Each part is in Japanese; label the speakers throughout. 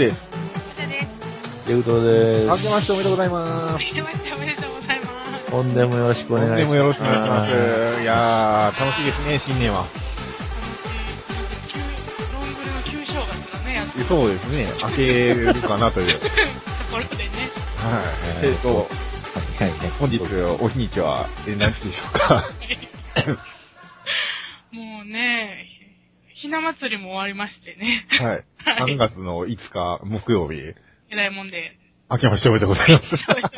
Speaker 1: です。
Speaker 2: レウトです。
Speaker 1: 明けましておめでとうございます。
Speaker 3: 明けましておめでとうございます。
Speaker 2: 本年もよろしくお願いします。
Speaker 1: 本年もよろしくお願いします。いやー、楽しいですね、新年は。
Speaker 3: ロングルの旧正月がね、やってる
Speaker 1: そうですね、明けるかなという。
Speaker 3: ところでね。
Speaker 1: はい。
Speaker 2: はいね。
Speaker 1: 本日、お日にちは、何日でしょうか。
Speaker 3: もうね、ひな祭りも終わりましてね。
Speaker 1: はい。3月の5日、木曜日。
Speaker 3: えらいもんで。
Speaker 1: 明けましておめでとうございます。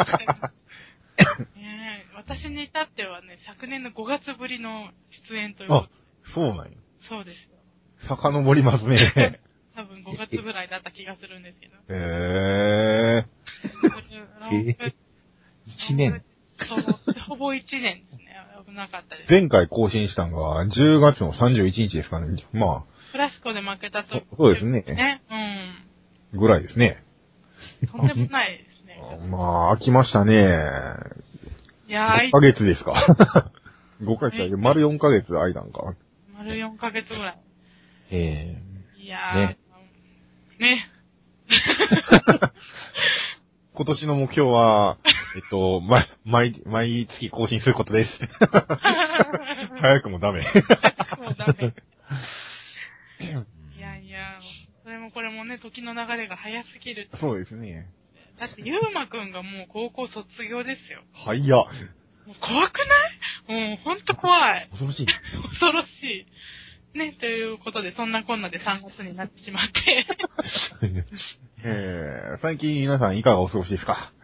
Speaker 3: ねえ、私に至ってはね、昨年の5月ぶりの出演ということで。
Speaker 1: そうなんや。
Speaker 3: そうですよ。
Speaker 1: 遡りますね。
Speaker 3: 多分5月ぐらいだった気がするんですけど。
Speaker 2: 1年。
Speaker 3: そう、ほぼ1年ですね。危なかったです。
Speaker 1: 前回更新したのが10月の31日ですかね。ま
Speaker 3: フラスコで負けたと。
Speaker 1: そうですね。
Speaker 3: ね。
Speaker 1: ぐらいですね。
Speaker 3: とんでもないですね。
Speaker 1: まあ、飽きましたね。
Speaker 3: いやー、
Speaker 1: 5ヶ月ですか。5ヶ月だけ丸4ヶ月空いたんか。
Speaker 3: 丸4ヶ月ぐらい。いやー、ね。
Speaker 1: 今年の目標は、毎月更新することです。早くもダメ。
Speaker 3: もうダメ。いやいや、それもこれもね、時の流れが早すぎる。
Speaker 1: そうですね。
Speaker 3: だって、ゆうまくんがもう高校卒業ですよ。
Speaker 1: 早っ。
Speaker 3: もう怖くない？もうほんと怖い。
Speaker 1: 恐ろしい。
Speaker 3: 恐ろしい。ね、ということで、そんなこんなで3月になってしまって。
Speaker 1: 最近皆さんいかがお過ごしですか？
Speaker 3: はい。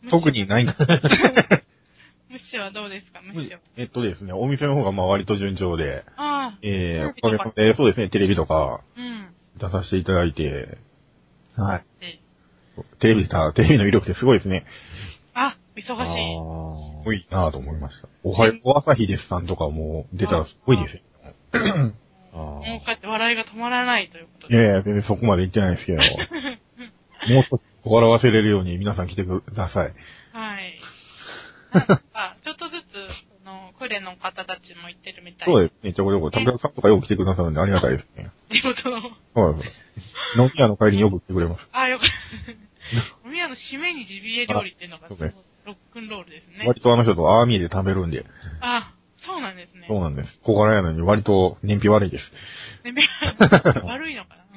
Speaker 1: 特にないんだ。
Speaker 3: むしはどうですか、むしは。
Speaker 1: ですね、お店の方がまあ割と順調で、
Speaker 3: ああ。
Speaker 1: おかげさまでそうですね、テレビとか
Speaker 3: うん。
Speaker 1: 出させていただいて、はい。
Speaker 3: で
Speaker 1: テレビの威力ってすごいですね。
Speaker 3: あ、忙しい。
Speaker 1: すごいなぁと思いました。おはよう朝日ですさんとかも出たらすごいですよ。
Speaker 3: もうこうやって笑いが止まらないということ
Speaker 1: いやいや、全然そこまで言ってないですけど、もう少し笑わせれるように皆さん来てください。
Speaker 3: はい。なんか、ちょっとずつ、クレの方たちも言ってるみたい
Speaker 1: そうですね、ちょこちょこ、たぶらさんとかよく来てくださるんでありがたいですね。
Speaker 3: 地元の。
Speaker 1: はい。飲み屋の帰りによく来てくれます。
Speaker 3: あ、よかった。飲み屋の締めにジビエ料理っていうのがすごいロックンロールですね。
Speaker 1: 割とあの人とアーミーで食べるんで。
Speaker 3: あ、そうなんですね。
Speaker 1: そうなんです。小柄やのに割と燃費悪いです。
Speaker 3: 悪いのかな。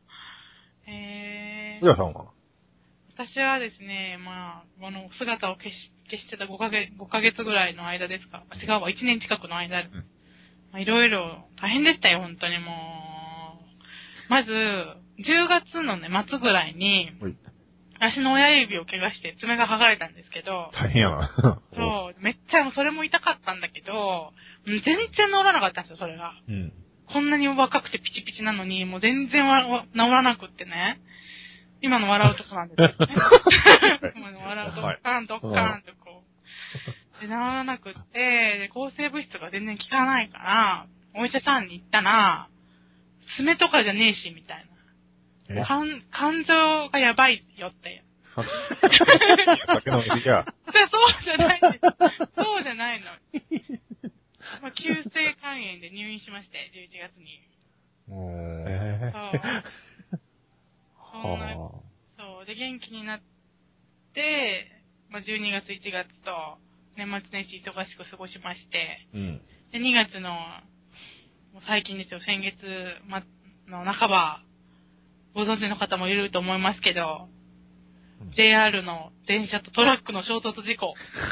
Speaker 1: ふやさんは
Speaker 3: 私はですね、まあ、姿を消してた5ヶ月ぐらいの間ですか。違うわ、1年近くの間。まあ、いろいろ大変でしたよ、本当にもう。まず、10月のね、末ぐらいに、足の親指を怪我して爪が剥がれたんですけど、
Speaker 1: 大変やな。
Speaker 3: そう、めっちゃ、それも痛かったんだけど、全然治らなかったんですよ、それが。こんなに若くてピチピチなのに、もう全然治らなくってね。今の笑うとこなんですよね。今の笑うと、ドッカーンとこう。で、治らなくって、で、抗生物質が全然効かないから、お医者さんに行ったら、爪とかじゃねえし、みたいな。肝臓がやばいよって。
Speaker 1: 酒飲みすぎや。
Speaker 3: そうじゃないです。そうじゃないの。まあ、急性肝炎で入院しまして、11月に。そう。で、元気になって、まあ、12月、1月と、年末年始忙しく過ごしまして、で、2月の、もう最近ですよ、先月の半ば、ご存知の方もいると思いますけど、JR の電車とトラックの衝突事故。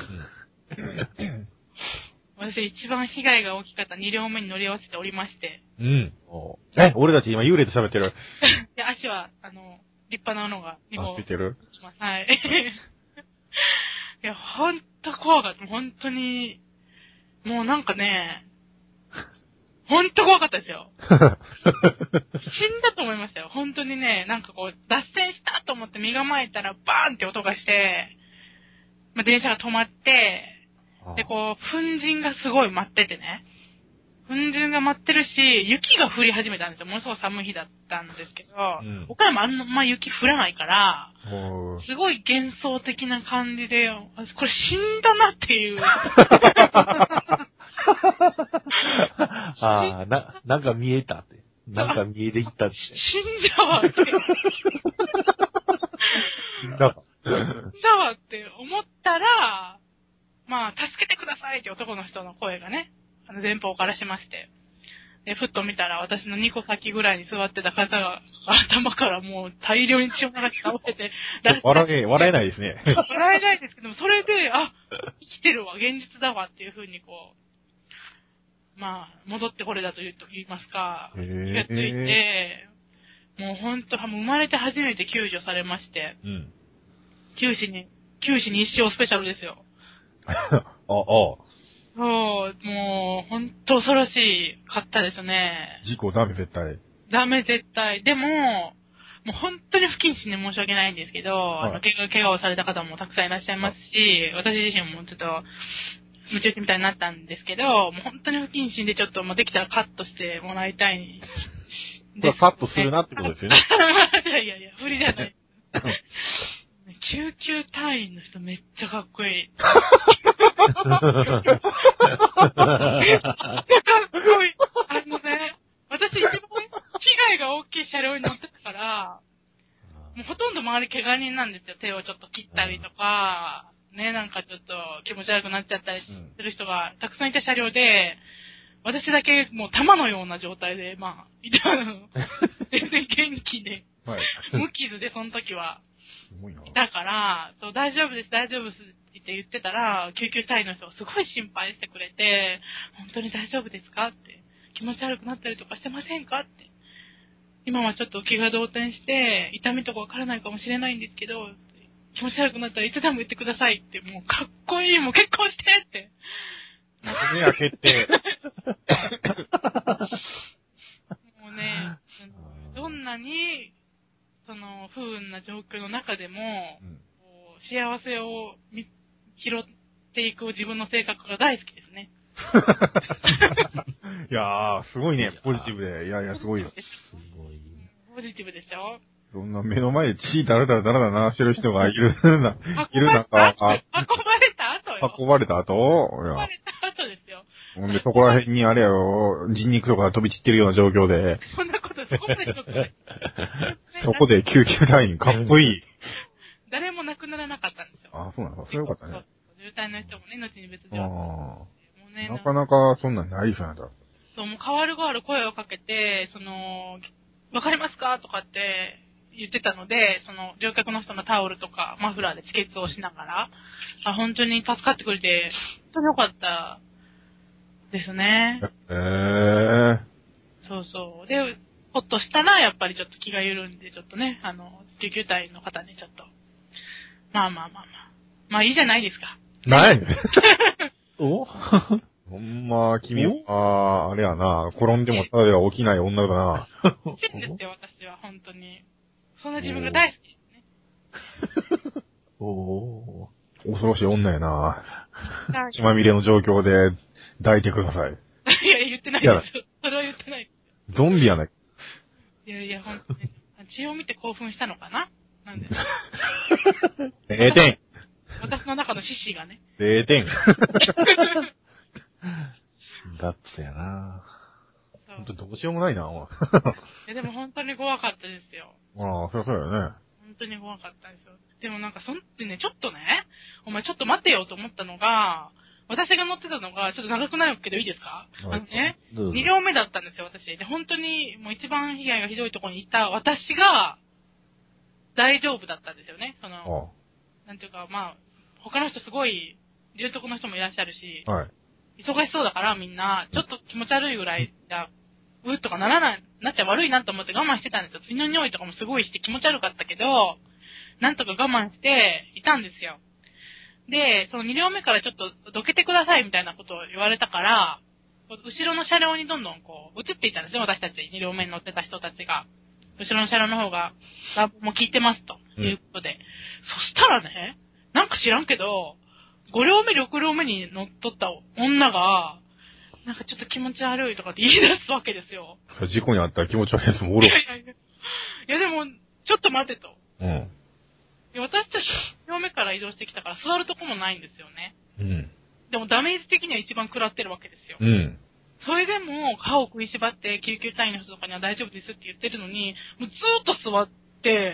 Speaker 3: 私一番被害が大きかった2両目に乗り合わせておりまして。
Speaker 1: 俺たち今幽霊と喋ってる。
Speaker 3: いや、足は、立派なのが2本。
Speaker 1: ついてる？
Speaker 3: はい。いや、ほんと怖かった。本当に、もうなんかね、ほんと怖かったですよ。死んだと思いましたよ。本当にね、なんかこう、脱線したと思って身構えたらバーンって音がして、まあ、電車が止まって、で、こう、粉塵がすごい舞っててね。粉塵が舞ってるし、雪が降り始めたんですよ。ものすごい寒い日だったんですけど、岡山あんま雪降らないから、すごい幻想的な感じで、これ死んだなっていう。
Speaker 2: なんか見えたって。 なんか見えてきたって。
Speaker 3: 死んだわって。
Speaker 1: 死んだわ。
Speaker 3: 死んだわって思ったら、まあ、助けてくださいって男の人の声がね、前方からしまして。で、ふっと見たら私の2個先ぐらいに座ってた方が、頭からもう大量に血を流し倒れて、
Speaker 1: 笑えないですね。
Speaker 3: 笑えないですけども、それで、あ、生きてるわ、現実だわっていう風にこう、まあ、戻ってこれだと言いますか、気がついて、もうほんと、生まれて初めて救助されまして、
Speaker 1: うん。
Speaker 3: 九死に一生スペシャルですよ。そう、もう、ほんと恐ろしかったですね。
Speaker 1: 事故ダメ絶対。
Speaker 3: ダメ絶対。でも、もう本当に不謹慎で申し訳ないんですけど、
Speaker 1: はい
Speaker 3: 怪我をされた方もたくさんいらっしゃいますし、私自身もちょっと、無中止みたいになったんですけど、もう本当に不謹慎でちょっと、できたらカットしてもらいたい
Speaker 1: これカットするなってことですよね。
Speaker 3: いや、無理じゃない。救急隊員の人めっちゃかっこいい。めっちゃかっこいい。私一番被害が大きい車両に乗ってたから、もうほとんど周り怪我人なんですよ。手をちょっと切ったりとか、ね、なんかちょっと気持ち悪くなっちゃったりする人がたくさんいた車両で、私だけもう弾のような状態で、まあ、いたの。全然元気で、
Speaker 1: はい。
Speaker 3: 無傷でその時は。
Speaker 1: すごいな。
Speaker 3: だから、そう、大丈夫ですって言ってたら、救急隊員の人がすごい心配してくれて、本当に大丈夫ですかって、気持ち悪くなったりとかしてませんかって。今はちょっと気が動転して、痛みとかわからないかもしれないんですけど、気持ち悪くなったらいつでも言ってくださいって、もうかっこいい、もう結婚してって。
Speaker 1: 目開けて。
Speaker 3: もうね、どんなに、その不運な状況の中でも、こう幸せを拾っていく自分の性格が大好きですね。
Speaker 1: いやー、すごいね、ポジティブで。いや、すごいよ。
Speaker 2: すごい。
Speaker 3: ポジティブでしょ？
Speaker 1: そんな目の前で血だらだら流してる人がいる中、
Speaker 3: 運ばれた後よ。
Speaker 1: 運ばれた後
Speaker 3: 運ばれた後ですよ。
Speaker 1: ほんで、そこら辺にあれよ、人肉とか飛び散ってるような状況で。
Speaker 3: そんなことない。
Speaker 1: そこで救急隊員かっこいい。
Speaker 3: 誰も亡くならなかったんですよ。
Speaker 1: あ、そうなんだ。それよかったね。
Speaker 3: 渋滞の人もね、後に別状。もうね、
Speaker 1: なかなかそんなんないですよね。
Speaker 3: そう、もう代わる声をかけて、わかりますかとかって言ってたので、乗客の人のタオルとかマフラーで止血をしながら、本当に助かってくれて、本当によかったですね。そうそう。で、ほっとしたら、やっぱりちょっと気が緩んで、ちょっとね、救急隊の方にちょっと、まあいいじゃないですか。
Speaker 1: ない
Speaker 2: お
Speaker 1: ほんま、君は、あれやな、転んでもただでは起きない女だな。
Speaker 3: そうですよ、私は、本当に。そんな自分が大好きですね。
Speaker 1: 恐ろしい女やな。血まみれの状況で抱いてください。
Speaker 3: いや、言ってないですよ。それは言ってない。
Speaker 1: ゾンビやない。
Speaker 3: いや、本当に。血を見て興奮したのかななんで。
Speaker 1: 0点。
Speaker 3: 私の中の獅子がね。
Speaker 1: 0点。
Speaker 2: だってやな。
Speaker 1: ほんとどうしようもないな。
Speaker 3: いや、でも本当に怖かったですよ。
Speaker 1: ああ、そうよね。
Speaker 3: 本当に怖かったんですよ。でもなんかね、ちょっとね、お前ちょっと待ってよと思ったのが、私が乗ってたのが、ちょっと長くなるけどいいですか？ね、2両目だったんですよ、私。で、本当にもう一番被害がひどいところにいた私が、大丈夫だったんですよね。なんていうか、他の人すごい、重篤の人もいらっしゃるし、忙しそうだからみんな、ちょっと気持ち悪いぐらい、うっとかなっちゃ悪いなと思って我慢してたんですよ。血の匂いとかもすごいして気持ち悪かったけど、なんとか我慢していたんですよ。で、その2両目からちょっとどけてくださいみたいなことを言われたから、後ろの車両にどんどん移っていったんですよ、私たち。2両目に乗ってた人たちが。後ろの車両の方が、もう聞いてますということで。そしたらね、なんか知らんけど、5両目、6両目に乗っとった女が、なんかちょっと気持ち悪いとかって言い出すわけですよ。
Speaker 1: 事故にあったら気持ち悪いやつもおる。
Speaker 3: いやでも、ちょっと待てと。私たち2両目から移動してきたから座るとこもないんですよね。でもダメージ的には一番食らってるわけですよ。 それでも歯を食いしばって救急隊員の人とかには大丈夫ですって言ってるのに、もうずーっと座って、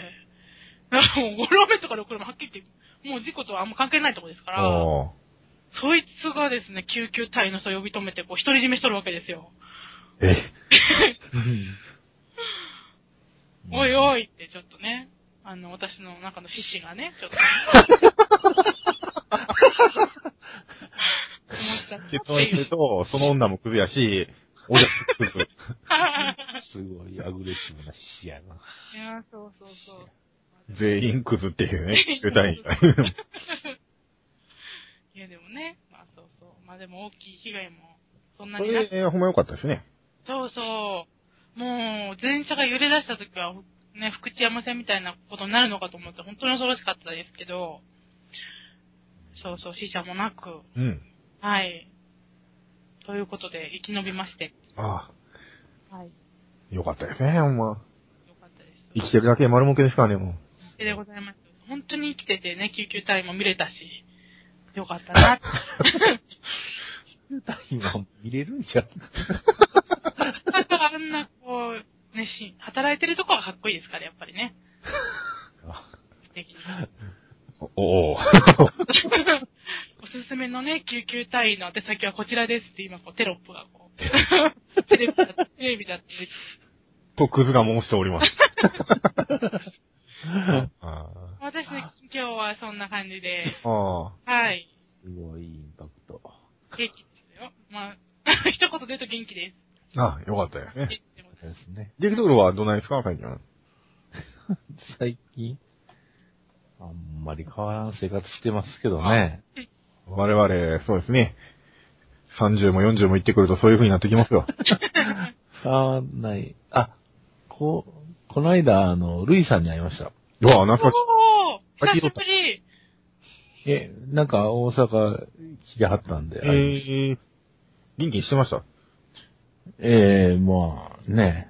Speaker 3: もう5両目とか6両目はっきり言って、もう事故とはあんま関係ないとこですから、
Speaker 1: あ
Speaker 3: そいつがですね、救急隊員の人を呼び止めて、こう、独り占めしとるわけですよ。おいおいってちょっとね、私の中の獅子がね、ちょっと。
Speaker 1: 結論言うと、その女もクズやし、俺もクズ。
Speaker 2: すごいアグレッシブな獅子やな。
Speaker 3: いや、そうそうそう。
Speaker 1: 全員クズっていうね、救隊員が。
Speaker 3: いや、でもね、まあそうそう。まあでも大きい被害も、そんな
Speaker 1: そ
Speaker 3: にな
Speaker 1: れ、ほんま良かったですね。
Speaker 3: そうそう。もう、電車が揺れ出した時は、ね、福知山線みたいなことになるのかと思って、本当に恐ろしかったですけど、そうそう、死者もなく、
Speaker 1: うん。
Speaker 3: はい。ということで、生き延びまして。
Speaker 1: あ
Speaker 3: はい。よ
Speaker 1: あ、良かったですね、ほんま。
Speaker 3: かったです。
Speaker 1: 生きてるだけ丸儲けですからね、も
Speaker 3: でございます。本当に生きててね、救急隊員も見れたし、よかったなって。
Speaker 2: 今見れるんじゃん。
Speaker 3: あんな、こう、ね、働いてるとこはかっこいいですから、やっぱりね。素敵。
Speaker 1: おお。
Speaker 3: おすすめのね、救急隊員の宛先はこちらですって今、こう、テロップがこう、テレビだって言って。
Speaker 1: と、クズが申しております。あ
Speaker 3: 私の今日はそんな感じで、
Speaker 1: あ。
Speaker 3: はい。
Speaker 2: すごいインパクト。
Speaker 3: 元気ですよ。まあ、一言で言うと元気です。
Speaker 1: ああ、よかったですね。
Speaker 2: ですね。
Speaker 1: 激道路はどないですか、最近は。
Speaker 2: 最近、あんまり変わらん生活してますけどね。
Speaker 1: 我々、そうですね。30も40も行ってくるとそういう風になってきますよ。
Speaker 2: 変わらない。あ、この間、ルイさんに会いました。
Speaker 1: うわ、懐かし
Speaker 3: おー久しぶり。
Speaker 2: なんか大阪来てはったんで
Speaker 1: い。
Speaker 2: 会いました。
Speaker 1: 元気にしてました。
Speaker 2: まあ、ね、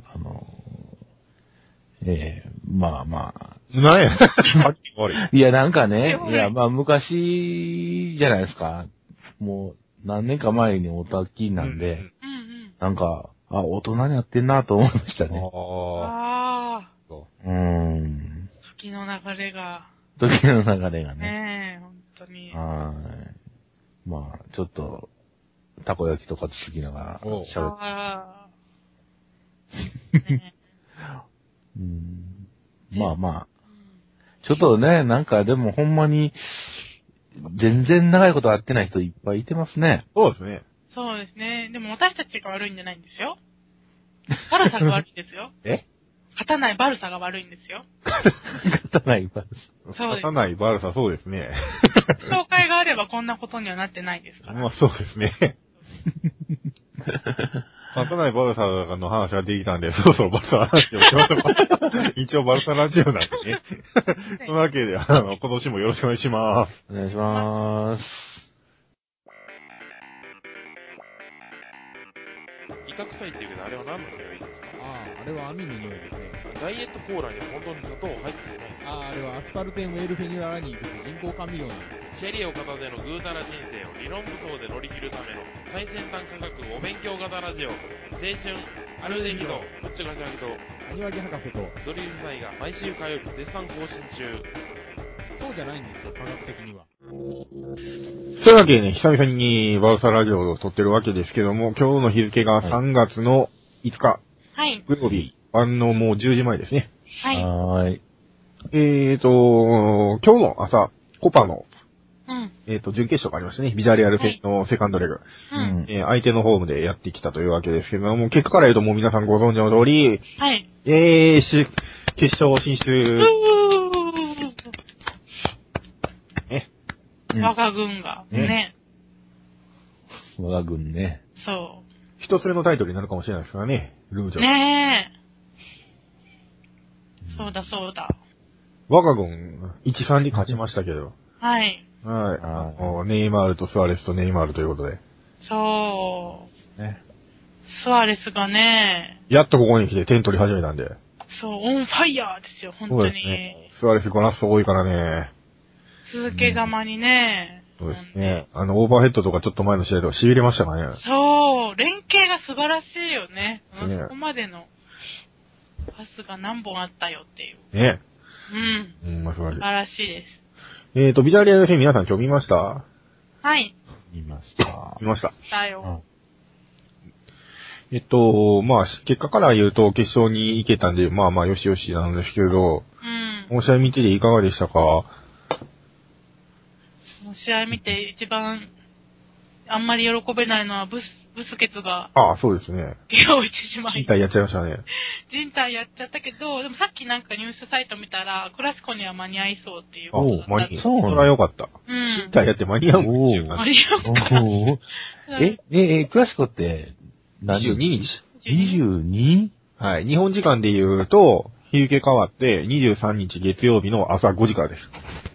Speaker 2: まあまあ。
Speaker 1: なんや悪い。
Speaker 2: いや、なんかね、いや、まあ昔じゃないですか。もう何年か前におたきなんで、
Speaker 3: うんうん。
Speaker 2: なんか、大人になってんなと思いましたね。
Speaker 1: ああ。
Speaker 3: あ時の流れが。
Speaker 2: 時の流れがね。
Speaker 3: ねえ、本当に。
Speaker 2: まあ、ちょっと、たこ焼きとかつきながら喋って。
Speaker 3: あーね
Speaker 2: まあまあ。ちょっとね、なんかでもほんまに、全然長いこと会ってない人いっぱいいてますね。
Speaker 1: そうですね。
Speaker 3: そうですね。でも私たちが悪いんじゃないんですよ。バルサが悪いんですよ。勝たないバルサが悪いんですよ。
Speaker 2: 勝たないバルサ。
Speaker 3: そうです
Speaker 1: 勝たないバルサ、そうですね。
Speaker 3: 紹介があればこんなことにはなってないですから。
Speaker 1: まあそうですね。勝たないバルサの話ができたんで、そろそろバルサの話をしましょうか。一応バルサラジオなんでね。そのわけで、今年もよろしくお願いします。
Speaker 2: お願いしまーす。
Speaker 4: イカ臭いって言うけど、あれは何の匂いですか？
Speaker 5: あれは網の匂いですね。
Speaker 4: ダイエットコーラには本当に砂糖入ってない。
Speaker 5: あれはアスパルテンウェルフェニュララニンという人工甘味料なんですよ。
Speaker 4: チェリーを片手のぐうたら人生を理論武装で乗り切るための最先端科学お勉強型ラジオ。青春アルデヒドぶっちゃかしゃぎと
Speaker 5: アニワギ博士と
Speaker 4: ドリル祭が毎週火曜日絶賛更新中。
Speaker 5: そうじゃないんですよ、科学的には。
Speaker 1: そういうわけでね、久々にバルサラジオを撮ってるわけですけども、今日の日付が3月の5日、
Speaker 3: はい。
Speaker 1: 土曜日、晩のもう10時前ですね。
Speaker 3: はい。
Speaker 2: はーい。
Speaker 1: 今日の朝、コパの、
Speaker 3: うん。
Speaker 1: 準決勝がありましたね。ビジャレアル戦のセカンドレグ。
Speaker 3: うん。
Speaker 1: 相手のホームでやってきたというわけですけども、結果から言うともう皆さんご存知の通り、
Speaker 3: はい。
Speaker 1: 決勝進出。
Speaker 3: 我が軍が、ね。
Speaker 2: 我が軍ね。
Speaker 3: そ
Speaker 1: 一つ目のタイトルになるかもしれないですからね、ルージ
Speaker 3: う。
Speaker 1: ョ。
Speaker 3: ねえ。そうだそうだ。
Speaker 1: 我が軍、1-3に勝ちましたけど。
Speaker 3: はい。
Speaker 1: はい。ネイマールとスアレスとネイマールということで。
Speaker 3: そう。
Speaker 2: ね。
Speaker 3: スアレスがね、
Speaker 1: やっとここに来て点取り始めたんで。
Speaker 3: そう、オンファイヤーですよ、本
Speaker 1: そう
Speaker 3: 当に。
Speaker 1: ですね。スアレスゴラスト多いからね。
Speaker 3: 続けざまにね。
Speaker 1: そうですね。オーバーヘッドとかちょっと前の試合とか痺れましたからね。
Speaker 3: そう、連携素晴らしいよね。
Speaker 1: ね
Speaker 3: そこまでのパスが何本あったよっていう。
Speaker 1: ね。
Speaker 3: うん。
Speaker 1: まあ、素晴
Speaker 3: 素
Speaker 1: らし
Speaker 3: 晴らしいです。
Speaker 1: い。ビジュアル FC 皆さん今日見ました？
Speaker 3: はい。
Speaker 2: 見ました。
Speaker 1: 見ました。
Speaker 3: だよ。
Speaker 1: まあ、結果から言うと決勝に行けたんで、まあまあよしよしなんですけど、
Speaker 3: うん。
Speaker 1: 試合見てていかがでしたか？
Speaker 3: その試合見て一番あんまり喜べないのはブスケツが
Speaker 1: ああ、そうですね。
Speaker 3: 怪我をしてしまい。
Speaker 1: 身体やっちゃいましたね。
Speaker 3: 人体やっちゃったけど、でもさっきなんかニュースサイト見たら、クラシコには間に合いそうっていう
Speaker 1: あ、
Speaker 3: ことだった。
Speaker 1: 間に合う。
Speaker 2: そうなんだ
Speaker 1: それはよかった。
Speaker 3: うん
Speaker 1: 身。体やって間に合うんですよ。
Speaker 3: 間に合うから。
Speaker 2: おークラシコって
Speaker 1: 22日。
Speaker 2: 22?
Speaker 1: はい。日本時間で言うと、日付変わって23日月曜日の朝5時からです。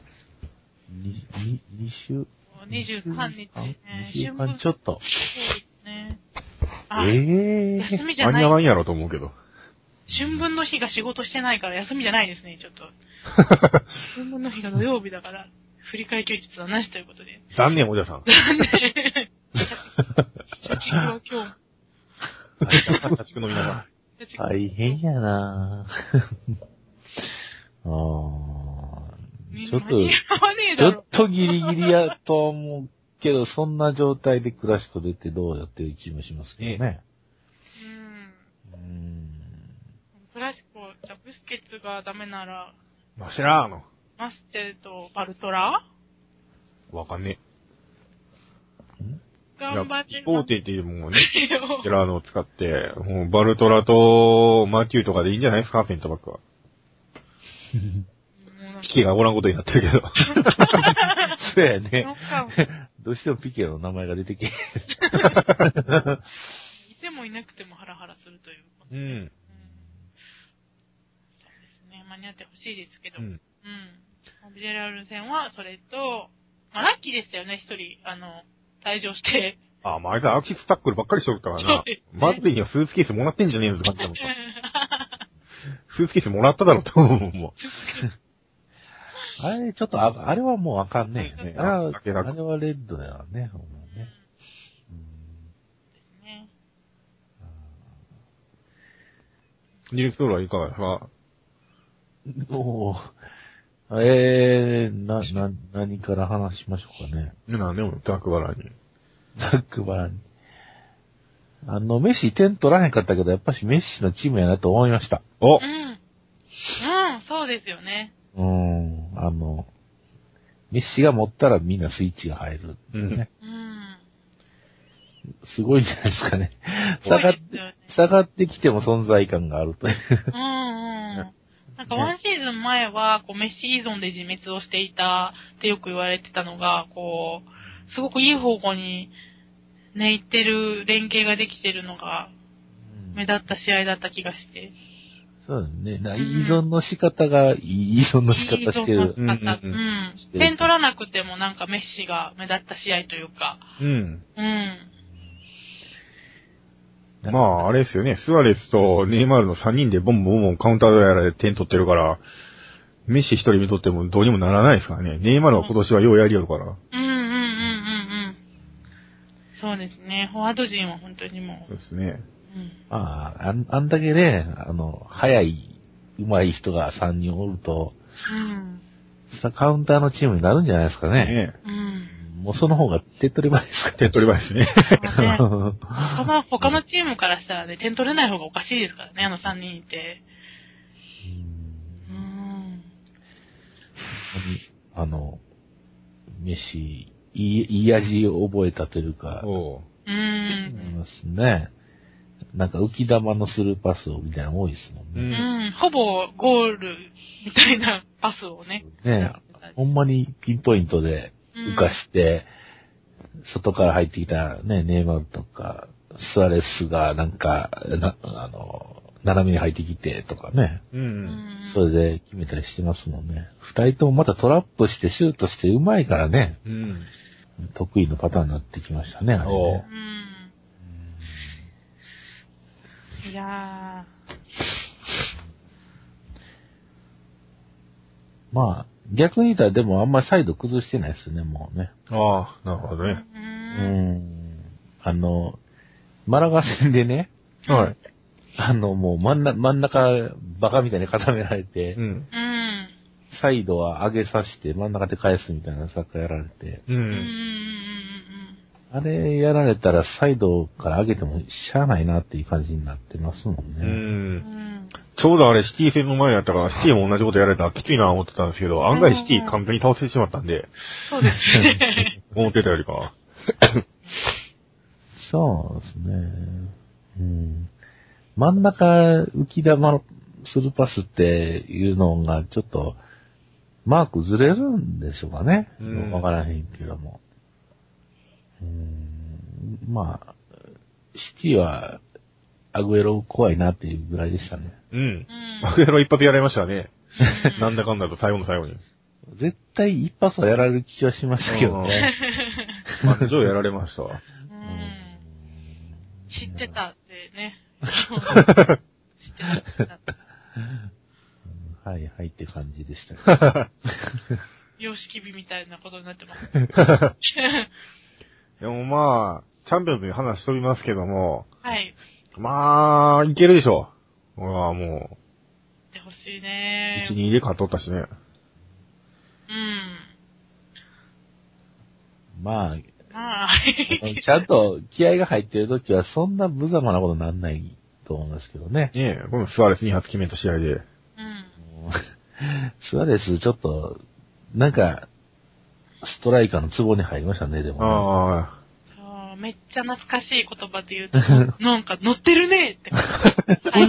Speaker 2: 2週
Speaker 3: 23日ね。
Speaker 2: 2週間ちょっと。
Speaker 3: そうですね。あ、
Speaker 2: え
Speaker 3: 休みじゃない。
Speaker 1: 間に合わんやろと思うけど。
Speaker 3: 春分の日が仕事してないから休みじゃないですね、ちょっと。春分の日が土曜日だから、振り替え休日はなしということで。
Speaker 1: 残念、おじゃさん。
Speaker 3: 残念。社畜は今日も。
Speaker 1: 社畜の皆さ
Speaker 2: 大変やなぁ。ちょっと、
Speaker 3: 間に合わねえだろ。
Speaker 2: ちょっとギリギリやと思うけど、そんな状態でクラシコ出てどうやっていう気もしますけどね。
Speaker 3: クラシコ、じゃあブスケツがダメなら、
Speaker 1: ん。マシラーノ。
Speaker 3: マステとバルトラ
Speaker 1: わかんねえ。
Speaker 3: 頑張って
Speaker 1: 大手っていうもんね、
Speaker 3: よ
Speaker 1: マシラーノを使って、もうバルトラとマテューとかでいいんじゃないですか、センターバックは。ピケがおらんことになってるけど。
Speaker 2: そうやね
Speaker 3: そっか。
Speaker 2: どうしてもピケの名前が出てけ。
Speaker 3: いてもいなくてもハラハラするということ。
Speaker 1: うん。
Speaker 3: そうですね。間に合ってほしいですけど。
Speaker 1: うん。
Speaker 3: ビジュアル戦はそれと、まあ、ラッキーでしたよね、一人、退場して。
Speaker 1: あ、まあ、あいつアクシスタックルばっかりしとるから
Speaker 3: そ
Speaker 1: な
Speaker 3: うですね。
Speaker 1: バースデーにはスーツケースもらってんじゃねえのって感じだもん。スーツケースもらっただろうと思う、も
Speaker 2: あれ、ちょっとあれはもうあかんね。
Speaker 1: ね
Speaker 2: あれは
Speaker 1: あけなく
Speaker 2: レッドだよね、ほんまね。
Speaker 3: ですね。
Speaker 1: う。リルストールはいかがですか？
Speaker 2: お何から話しましょうかね。
Speaker 1: なんでも、ザックバラに。
Speaker 2: ザックバラに。メッシ点取らへんかったけど、やっぱしメッシのチームやなと思いました。
Speaker 1: お
Speaker 3: そうですよね。
Speaker 2: メッシが持ったらみんなスイッチが入る、ね。すごいんじゃないですかね。下がってきても存在感があるという。
Speaker 3: なんかワンシーズン前は、メッシ依存で自滅をしていたってよく言われてたのが、すごくいい方向にね、行ってる連携ができてるのが、目立った試合だった気がして。
Speaker 2: そうですね。依存の仕方が、いい依存の仕方してる。
Speaker 3: 点取らなくてもなんかメッシが目立った試合というか。
Speaker 1: まあ、あれですよね。スアレスとネイマールの3人でボンボンボンカウンターやられて点取ってるから、メッシ1人見とってもどうにもならないですからね。ネイマールは今年はようやりよるから。
Speaker 3: そうですね。フォワード陣は本当にもう。
Speaker 1: そうですね。
Speaker 2: あんだけね、速い、上手い人が3人おると、カウンターのチームになるんじゃないですかね。もうその方が手っ取り早いですか。
Speaker 1: 手っ取り早いですね。
Speaker 3: 他のチームからしたらね、点取れない方がおかしいですからね、3人いて。
Speaker 2: メッシ、いい味を覚えたというか、思いますね。なんか浮き玉のスルーパスをみたいなの多いですもんね。
Speaker 3: ほぼゴールみたいなパスをね。
Speaker 2: ほんまにピンポイントで浮かして、外から入ってきたね、ネイマールとか、スアレスがなんか、斜めに入ってきてとかね。それで決めたりしてますもんね。二人ともまたトラップしてシュートしてうまいからね。得意のパターンになってきましたね、あれね。
Speaker 3: いや
Speaker 2: まあ、逆に言ったらでもあんまりサイド崩してないですね、もうね。
Speaker 1: ああ、なるほどね。
Speaker 2: マラガ戦でね、
Speaker 1: はい。
Speaker 2: もう真ん中、バカみたいに固められて、
Speaker 1: うん。
Speaker 3: うん。
Speaker 2: サイドは上げさせて真ん中で返すみたいなサッカーやられて、
Speaker 1: う。
Speaker 3: うんん。
Speaker 2: あれやられたらサイドから上げてもしゃあないなっていう感じになってますもん
Speaker 1: う
Speaker 2: ね。
Speaker 3: うん。
Speaker 1: ん。ちょうどあれシティ戦の前やったから、シティも同じことやられたらきついなと思ってたんですけど、案外シティ完全に倒せてしまったんで、
Speaker 3: そうですね。
Speaker 1: 思ってたよりかは。
Speaker 2: そうですね。うん。真ん中浮き玉するパスっていうのがちょっとマークずれるんでしょうかね。
Speaker 1: うん
Speaker 2: わからへんけども。まあ、シティはアグエロ怖いなっていうぐらいでしたね。
Speaker 1: うん。
Speaker 3: うん。
Speaker 1: アグエロ一発やられましたね。
Speaker 3: うん
Speaker 1: なんだかんだと最後の最後に。
Speaker 2: 絶対一発はやられる気がしましたけどね。
Speaker 1: 満場やられましたわ。
Speaker 3: 知ってたってね。知ってた。
Speaker 2: はいはいって感じでしたけど。
Speaker 3: 様式美みたいなことになってます。
Speaker 1: でもまあ、チャンピオンズに話しとりますけども、
Speaker 3: はい。
Speaker 1: まあ、いけるでしょう。俺はも
Speaker 3: でほしい
Speaker 1: う、
Speaker 3: ね。
Speaker 1: 1-2で勝っとったしね。
Speaker 3: うん。
Speaker 2: まあ、
Speaker 3: まあ、
Speaker 2: ちゃんと気合が入ってるときはそんな無様なことになんないと思うんですけどね。
Speaker 1: ねえ、このスアレス2発決めた試合で。
Speaker 3: うん。
Speaker 2: スアレスちょっと、なんか、ストライカーのツボに入りましたね、でもね。
Speaker 1: あ
Speaker 3: そうめっちゃ懐かしい言葉で言うと、なんか乗ってるねって。最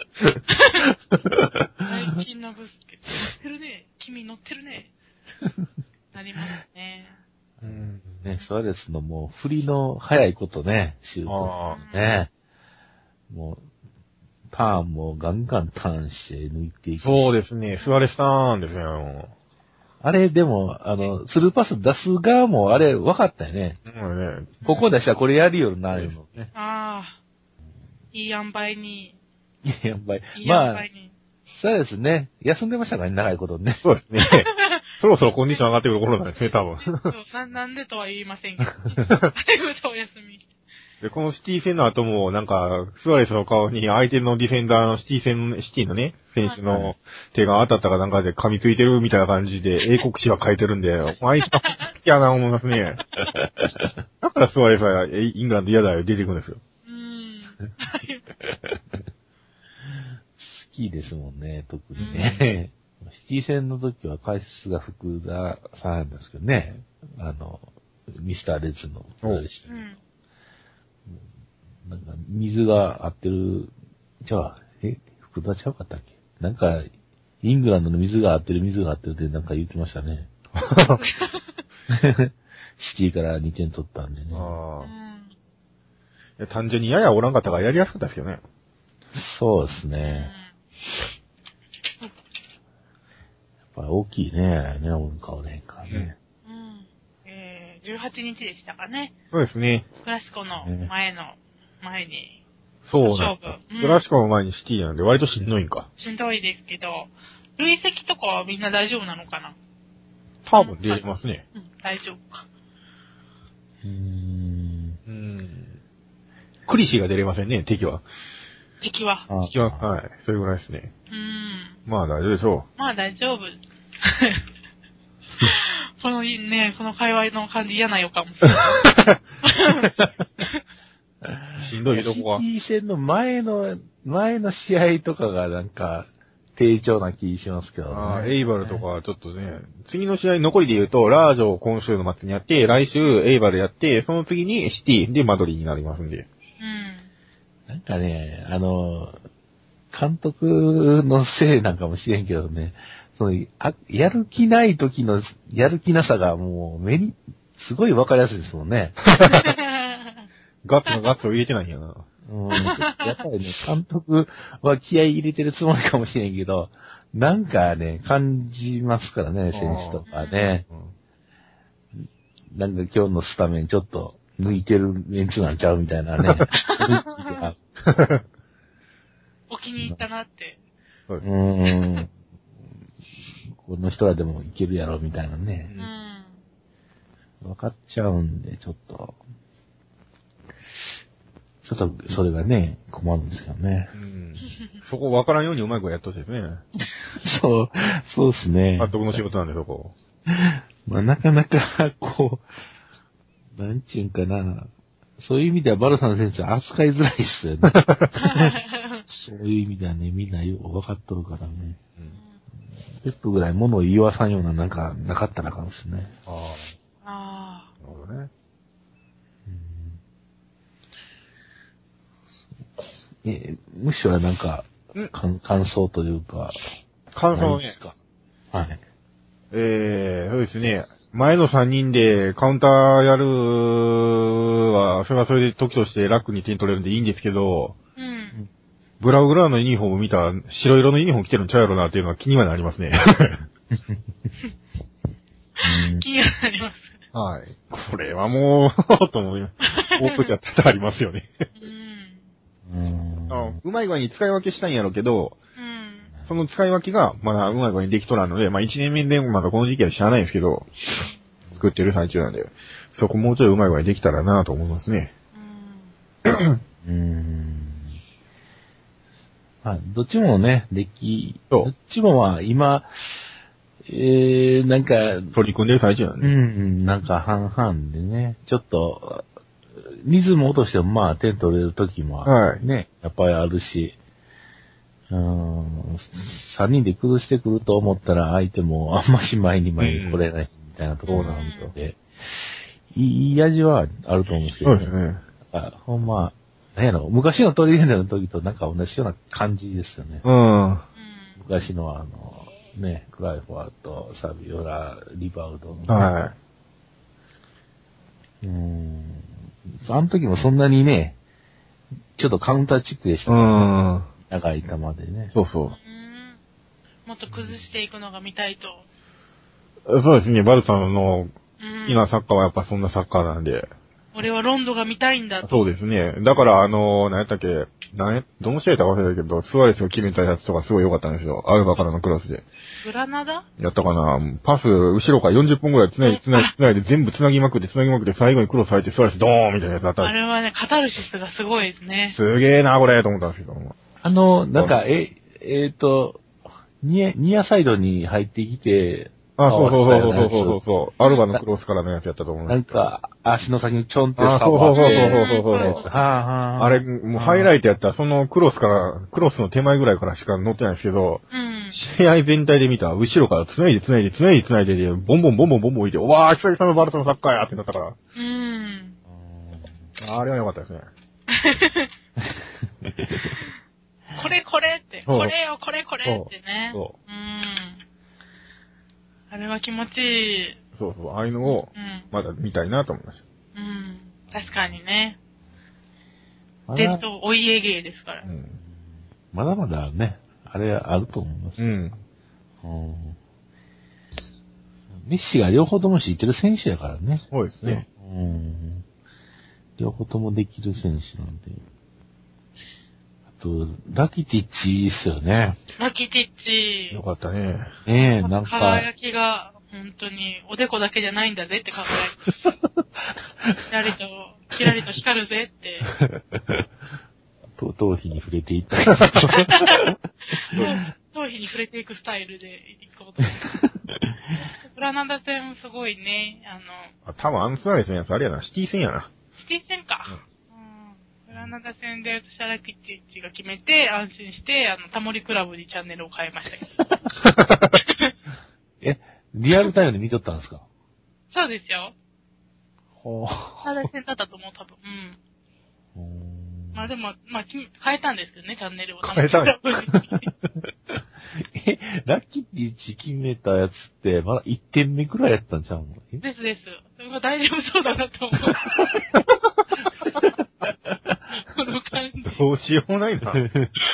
Speaker 3: 近のブスケ、乗ってるね。君乗ってるね。なりますね。
Speaker 1: あ。うん。
Speaker 2: ね、スアレスのもう振りの早いことね、シュート。
Speaker 1: あ
Speaker 2: ね。もう、ターンもガンガンターンして抜いていく。
Speaker 1: そうですね、スアレスさんですね、
Speaker 2: あれ、でも、スルーパス出す側もあれ分かったよね。
Speaker 1: うんね。
Speaker 2: ここ出したらこれやるよな、いうのね。
Speaker 3: ああ。いい塩梅に。
Speaker 2: やっぱり。
Speaker 3: いい塩
Speaker 2: まあ
Speaker 3: 梅、に。
Speaker 2: そうですね。休んでましたからね、長いことね。
Speaker 1: そうですね。そろそろコンディション上がってくる頃なんですね、多分。
Speaker 3: そうなんでとは言いませんけど。だいぶとお休み。
Speaker 1: で、このシティ戦の後も、なんか、スアレスの顔に相手のディフェンダーのシティのね、選手の手が当たったかなんかで噛みついてるみたいな感じで、英国紙は書いてるんで、あいつは好きやな思いますね。だからスアレスはイングランド嫌だよ、出てくるんですよ。
Speaker 2: 好きですもんね、特にね。シティ戦の時は解説が福田さんなんですけどね。ミスターレッズの方でしたけど。なんか、水が合ってる、じゃあ、福田ちゃうかったっけなんか、イングランドの水が合ってるってなんか言ってましたね。シティから2点取ったんでね。
Speaker 1: ああ。単純にややおらんかったからやりやすかったですけどね。
Speaker 2: そうですね。やっぱり大きいね、ネオン顔でへんからね。
Speaker 3: 18日でしたかね。
Speaker 1: そうですね。
Speaker 3: クラシコの前に。
Speaker 1: そうなん
Speaker 3: 勝負。
Speaker 1: クラシコの前にシティなんで割としんどいんか。
Speaker 3: しんどいですけど、累積とかはみんな大丈夫なのかな？
Speaker 1: 多分出れますね。
Speaker 3: うん、大丈夫か。
Speaker 1: クリシーが出れませんね、敵は。
Speaker 3: 敵は。
Speaker 1: 敵は、はい。それぐらいですね。まあ大丈夫でしょ
Speaker 3: まあ大丈夫。このね、この界隈の感じ嫌な予感もする。
Speaker 1: しんどいとこは。
Speaker 2: シティ戦の前の試合とかがなんか、低調な気しますけどね。
Speaker 1: エイバルとかはちょっとね、次の試合残りで言うと、ラージョを今週の末にやって、来週エイバルやって、その次にシティでマドリーになりますんで。
Speaker 2: なんかね、監督のせいなんかもしれんけどね、やる気ない時のやる気なさがもう目に、すごいわかりやすいですもんね。
Speaker 1: ガッツを入れてないんやな。
Speaker 2: やっぱりね、監督は気合い入れてるつもりかもしれんけど、なんかね、感じますからね、選手とかね。なんか今日のスタメンちょっと抜いてるメンツなんちゃうみたいなね。
Speaker 3: お気に入ったなって。
Speaker 2: この人らでもいけるやろみたいなね。分かっちゃうんで、ちょっと。 ちょっとそれがね、困るんですけどね。
Speaker 1: うん。そこ分からんようにうまい子やってほしいですね。
Speaker 2: そうですね。
Speaker 1: 監督の仕事なんで、そこ。
Speaker 2: まあ、なかなか、こう、なんちゅうんかな。そういう意味ではバルサの先生扱いづらいっすよね。そういう意味ではね、みんなよく分かっとるからね。ペップぐらい物を言わさんようななんかなかったらあかんですね。
Speaker 1: あ
Speaker 3: あ
Speaker 1: あ。なるほどね。
Speaker 2: むしろなんか、感想というか。
Speaker 1: 感想ね。
Speaker 2: ですか。はい。
Speaker 1: そうですね。前の3人でカウンターやるは、それはそれで時として楽に点取れるんでいいんですけど、
Speaker 3: うん。
Speaker 1: ブラウグラーのユニフォーム見た白色のユニフォーム着てるんちゃうやろなっていうのは気にはなりますね。
Speaker 3: 気にはなります。
Speaker 1: はい。これはもう、と思います。大時は多々ありますよね。うまい具合に使い分けしたいんやろうけど、その使い分けがまだうまい具合にできとらんので、まあ1年目でまだこの時期は知らないんですけど、作ってる最中なんで、そこもうちょいうまい具合にできたらなと思いますね。
Speaker 2: まあ、どっちもね、どっちもまあ今、なんか、
Speaker 1: 取り組んでる最中なんで。
Speaker 2: なんか半々でね、ちょっと、リズム落としてもまあ点取れる時もね、やっぱりあるし、3人で崩してくると思ったら相手もあんまし前に来れないみたいなところなので、いい味はあると思うんですけど、
Speaker 1: そうですね。
Speaker 2: ほんま、なんやろ、昔のトリエンドの時となんか同じような感じですよね。昔のね、クライフォワード、サビオラ、リバウドの。
Speaker 1: はい。
Speaker 2: あの時もそんなにね、ちょっとカウンターチックでしたからね。長い球でね。
Speaker 1: そうそう。
Speaker 3: もっと崩していくのが見たいと。
Speaker 1: そうですね、バルさんの好きなサッカーはやっぱそんなサッカーなんで。
Speaker 3: 俺はロンドが見たいんだと。
Speaker 1: そうですね。だから何やったっけ、どの試合か忘れたけど、スアレスが決めたやつとかすごい良かったんですよ。アルバからのクロスで。
Speaker 3: グラナダ
Speaker 1: やったかな、パス、後ろから40分くらい繋いで全部繋ぎまくって最後にクロス入ってスアレスドーンみたいなやつあった。
Speaker 3: あれはね、カタルシスがすごいですね。
Speaker 1: すげえな、これ、と思ったんですけど。
Speaker 2: なんか、ニアサイドに入ってきて、
Speaker 1: そう。アルバのクロスからのやつやったと思うんです
Speaker 2: なんか、足の先にちょんって
Speaker 1: 触って。
Speaker 2: そう。
Speaker 1: あれ、もうハイライトやったら、そのクロスの手前ぐらいからしか乗ってないんですけど、試合全体で見たら、後ろから繋いで、ボンボン置いて、わー、久々のバルサのサッカーやってなったから。あれは良かったですね。
Speaker 3: これって、これよ、これってね。あれは気持ちいい。
Speaker 1: そう、ああいうのを、まだ見たいなと思いました。
Speaker 3: 確かにね。伝統お家芸ですから。
Speaker 2: まだまだね、あれあると思います。メッシが両方とも知ってる選手やからね。
Speaker 1: そうですね。
Speaker 2: 両方ともできる選手なんで。あと、ラキティッチですよね。
Speaker 3: ラキティッチ。
Speaker 1: よかったね。
Speaker 2: なんか。
Speaker 3: 輝きが、本当に、おでこだけじゃないんだぜって輝き。キラリと光るぜって。
Speaker 2: 頭皮に触れていった。
Speaker 3: 頭皮に触れていくスタイルで行こうと。グラナダ戦すごいね、
Speaker 1: 多分スアレスのやつあれやな、シティ戦やな。
Speaker 3: シティ戦か。グラナダ戦で私はラキティッチが決めて、安心して、タモリクラブにチャンネルを変えましたけど。
Speaker 2: リアルタイムで見とったんですか？
Speaker 3: そうですよ。
Speaker 2: グ
Speaker 3: ラナダ戦だったと思う、多分。まあでも、変えたんですけどね、チャンネルを。
Speaker 1: 変えたんや。
Speaker 2: ラキティッチ決めたやつって、まだ1点目くらいやったんちゃうの？
Speaker 3: です。それが大丈夫そうだなと思う。この感じ。
Speaker 1: どうしようもないな。
Speaker 3: ね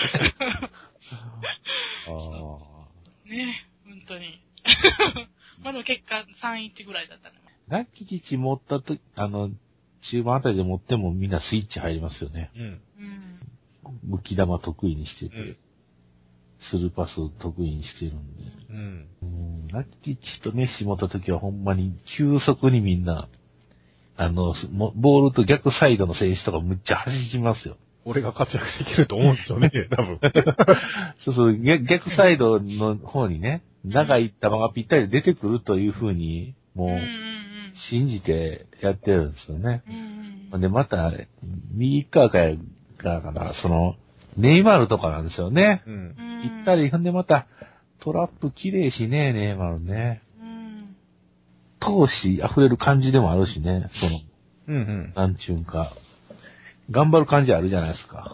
Speaker 3: 本当に。まだ結果3-1ぐらいだったね。
Speaker 2: ラキティッチ持ったとき、中盤あたりで持ってもみんなスイッチ入りますよね。向き玉得意にしてて、スルーパス得意にしてるんで。ラキティッチとメッシ持ったときはほんまに急速にみんなボールと逆サイドの選手とかむっちゃ走りますよ。
Speaker 1: 俺が活躍できると思うんですよね、多分。
Speaker 2: そうそう、逆サイドの方にね、長い球がぴったり出てくるという風に、もう、信じてやってるんですよね。で、また、右側からかな、ネイマールとかなんですよね。行ったり、ほんでまた、トラップ綺麗しね、ネイマールね。闘志溢れる感じでもあるしね、なんちゅうんか、頑張る感じあるじゃないですか。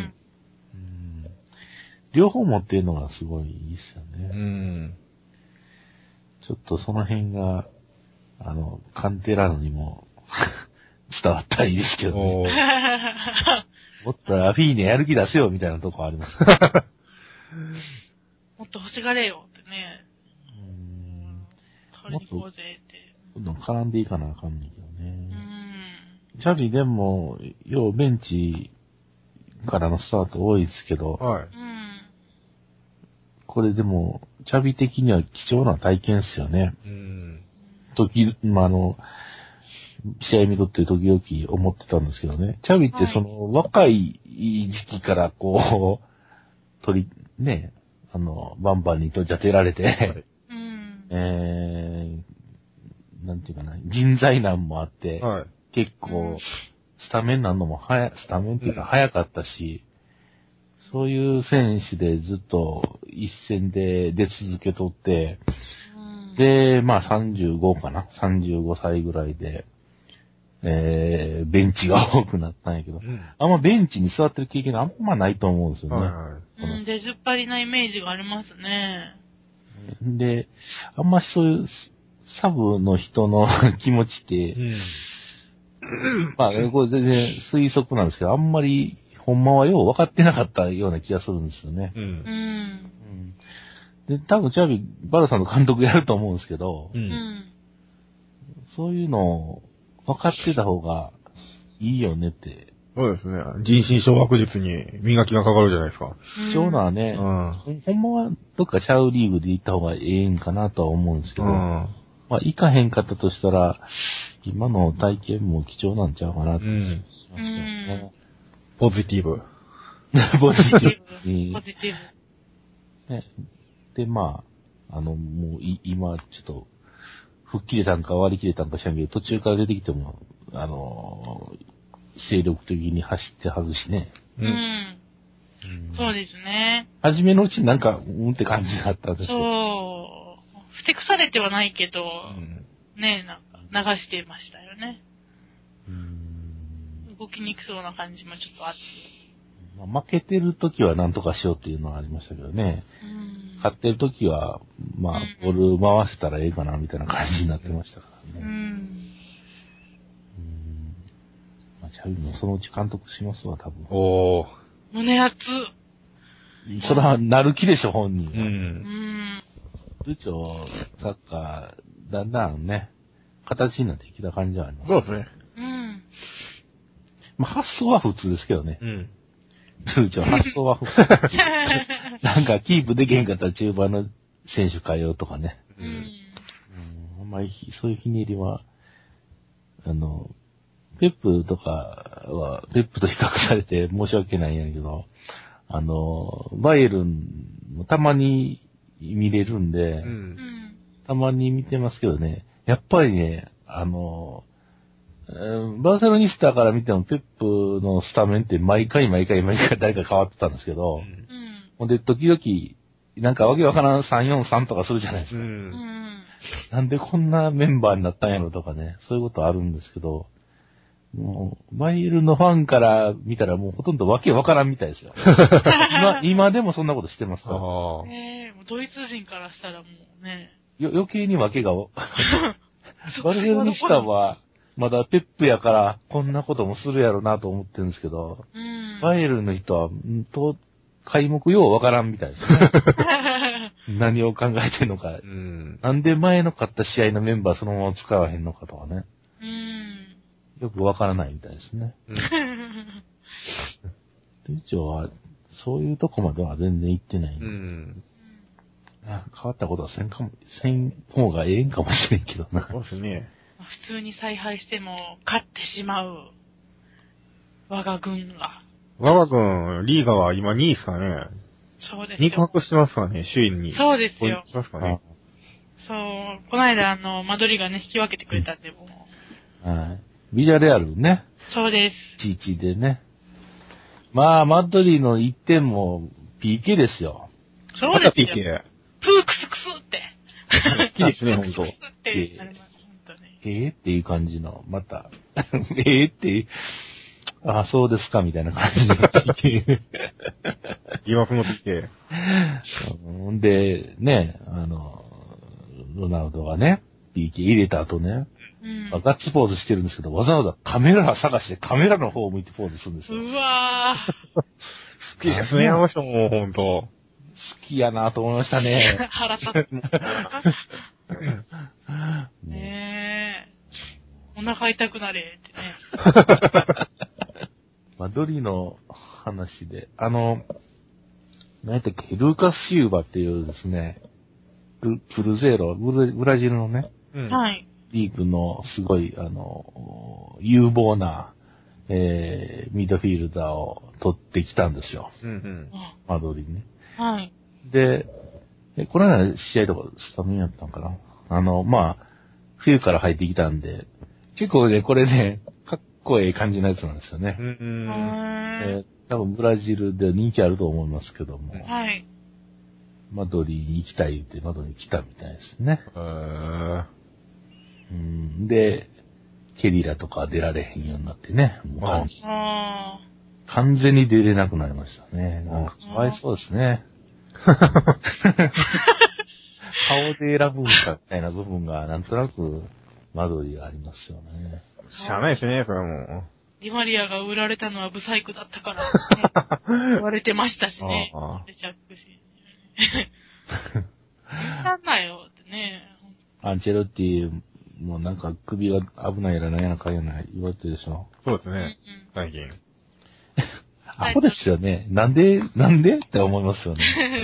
Speaker 2: 両方持っているのがすごいいいですよね。ちょっとその辺が、カンテラノにも伝わったらいいですけどね。もっとラフィーネやる気出せよみたいなとこあります。
Speaker 3: もっと欲しがれよってね。取りに行こうぜって。
Speaker 2: どんどん絡んでいかなあかんねんけどね。チャビでも、ようベンチからのスタート多いですけど、
Speaker 1: はい。
Speaker 2: これでも、チャビ的には貴重な体験ですよね。試合見とって時々思ってたんですけどね。チャビって若い時期からバンバンに取り立てられて、はいなんていうかな、人材難もあって、はい、結構、スタメンなんのもスタメンっていうか早かったし、そういう選手でずっと一戦で出続けとって、で、まあ35かな ?35 歳ぐらいで、ベンチが多くなったんやけど、あんまベンチに座ってる経験があんまないと思うんですよね。
Speaker 3: 出ずっぱりなイメージがありますね。
Speaker 2: で、あんまそういうサブの人の気持ちって、まあ、これ全然推測なんですけど、あんまり、ほんまはよう分かってなかったような気がするんですよね。で、多分、チャビ、バルさんの監督やると思うんですけど、そういうのを分かってた方がいいよねって。
Speaker 1: そうですね。人心掌握術に磨きがかかるじゃないですか。
Speaker 2: 貴重なね、ほんまはどっかチャウリーグで行った方がええんかなとは思うんですけど、まあ、行かへんかったとしたら、今の体験も貴重なんちゃうかなって思いますけどね。
Speaker 1: ポジティブ。
Speaker 2: ポジティブ。
Speaker 3: ポジティ
Speaker 2: ブ。ね。で、まあ、もう今、ちょっと、吹っ切れたんか割り切れたんか知らんけど、途中から出てきても、精力的に走ってはるしね。
Speaker 3: そうですね。
Speaker 2: 初めのうちなんか、って感じだったんですよ。
Speaker 3: そう。ふてくされてはないけど、ね、なんか流してましたよね。動きにくそうな感じもちょっとあって。
Speaker 2: まあ、負けてる時は何とかしようっていうのはありましたけどね。勝ってる時は、まあ、ボール回せたらええかなみたいな感じになってましたからね。まあ、チャビもそのうち監督しますわ、多分。
Speaker 3: 胸熱。
Speaker 2: それはなる気でしょ、本人は。部長、サッカー、だんだんね、形になってきた感じはあります。
Speaker 1: そうですね。
Speaker 2: まあ、発想は普通ですけどね。部長、発想は普通。なんか、キープできへんかったら中盤の選手変えようとかね。あんまり、そういうひねりは、ペップとかは、ペップと比較されて申し訳ないんやけど、バイエルンもたまに見れるんで、たまに見てますけどね、やっぱりね、バルセロニスタから見てもペップのスタメンって毎回誰か変わってたんですけど、ほんで、時々、なんかわけわからん343とかするじゃないですか。なんでこんなメンバーになったんやろとかね、そういうことあるんですけど、もう、バイエルンのファンから見たらもうほとんどわけわからんみたいですよ。今でもそんなことしてますから。
Speaker 3: もうドイツ人からしたらもうね。
Speaker 2: 余計にわけが、バルセロニスタは、まだペップやからこんなこともするやろなと思ってるんですけど、バイエルンの人は、開目ようわからんみたいですね。何を考えてんのか。なんで前の勝った試合のメンバーそのまま使わへんのかとかね。よくわからないみたいですね。部長は、そういうとこまでは全然行ってない。変わったことはせん方がええんかもしれんけどな。
Speaker 1: そうですね。
Speaker 3: 普通に采配しても勝ってしまう我が軍が。
Speaker 1: 我が軍、リーガは今2位ですかね。
Speaker 3: そうですよ。
Speaker 1: 肉薄してますからね、首位に。
Speaker 3: そうですよ。
Speaker 1: してますかね。
Speaker 3: そう、この間マドリーがね、引き分けてくれたんで、もう。
Speaker 2: はい。ビジャレアルね。
Speaker 3: そうです。
Speaker 2: 1-1でね。まあ、マドリーの1点も PK ですよ。
Speaker 3: そうですよ。
Speaker 1: PK。
Speaker 3: プークスクスって。
Speaker 1: 好きですね、ほんと。
Speaker 3: プークスクスってなります、ほんとね。
Speaker 2: っていう感じの、また、ってあ、そうですか、みたいな感じの PK。
Speaker 1: 疑惑の PK。
Speaker 2: で、ね、ロナウドがね、PK 入れた後ね、ガッツポーズしてるんですけど、わざわざカメラ探してカメラの方を向いてポーズするんですよ。
Speaker 3: うわぁ。
Speaker 1: 好きですね、あの人も、ほんと。
Speaker 2: 好きやなと思いましたね。
Speaker 3: 腹立つ。ねえ。お腹痛くなれってね。
Speaker 2: マドリーの話で、何やったっけ、ルーカス・シウバっていうですね、クルゼーロ、ブラジルのね、
Speaker 3: はい。
Speaker 2: リーグのすごい、有望な、ミッドフィールダーを取ってきたんですよ。マドリーね。
Speaker 3: はい。
Speaker 2: で、この間の試合とかスタメンやったんかな。まあ、冬から入ってきたんで、結構ね、これね、かっこいい感じのやつなんですよね。多分ブラジルで人気あると思いますけども。
Speaker 3: はい。
Speaker 2: マドリーに行きたいってマドリーに来たみたいですね。で、ケリラとか出られへんようになってね。もう完全に出れなくなりましたね。なんかかわいそうですね。顔で選ぶんかみたいな部分がなんとなくマドリーがありますよね。
Speaker 1: しゃあないですね、それはもう。
Speaker 3: ディマリアが売られたのはブサイクだったから、ね、言われてましたしね。レチャックし。なんなよってね。
Speaker 2: アンチェロッティもなんか首が危ないやらなんやらかんやら言われてるでしょ。
Speaker 1: そうですね、最近。
Speaker 2: アホですよね。なんでって思いますよね。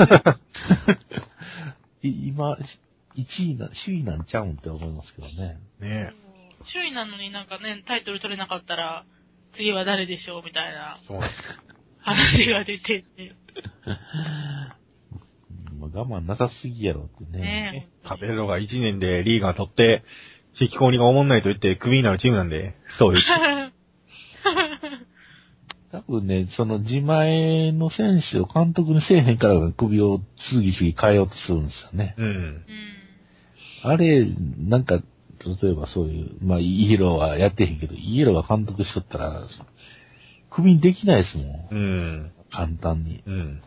Speaker 2: 今、首位なんちゃうんって思いますけどね。
Speaker 1: ねえ。
Speaker 3: 首位なのになんかね、タイトル取れなかったら、次は誰でしょうみたいな話が出てて。
Speaker 2: 我慢なさすぎやろってね。
Speaker 1: カベロが1年でリーガー取って、引きこもりがおもんないと言ってクビになるチームなんで、そうです。
Speaker 2: 多分ね、その自前の選手を監督にせえへんから首を次々変えようとするんですよね。あれ、なんか、例えばそういう、まあ、イエローはやってへんけど、イエローが監督しとったら、クビにできないですもん。簡単に。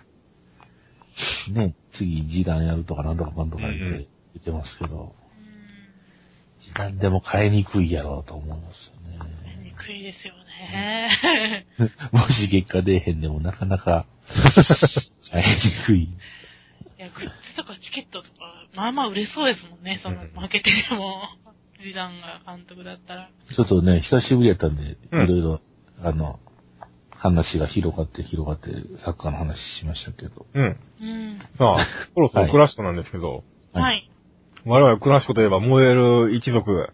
Speaker 2: ね、次、ジダンやるとかなんとかなんとか言ってますけど、ジダンでも変えにくいやろうと思いますよね。
Speaker 3: 変えにくいですよね。
Speaker 2: もし結果出えへんでもなかなか変えにくい。
Speaker 3: いや、グッズとかチケットとか、まあまあ売れそうですもんね、その、負けてでも、ジダンが監督だったら。
Speaker 2: ちょっとね、久しぶりやったんで、いろいろ、話が広がって、サッカーの話しましたけど。
Speaker 1: さあ、そろそろクラシコなんですけど。
Speaker 3: はい。
Speaker 1: 我々クラシコといえば燃える一族。